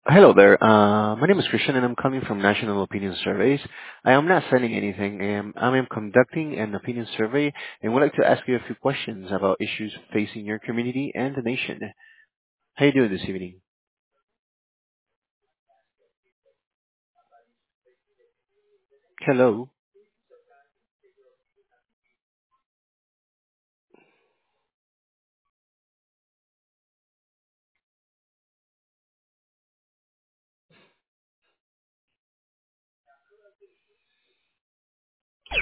Hello there. My name is Christian, and I'm coming from National Opinion Surveys. I am not selling anything. I am conducting an opinion survey and would like to ask you a few questions about issues facing your community and the nation. How you doing this evening? Hello.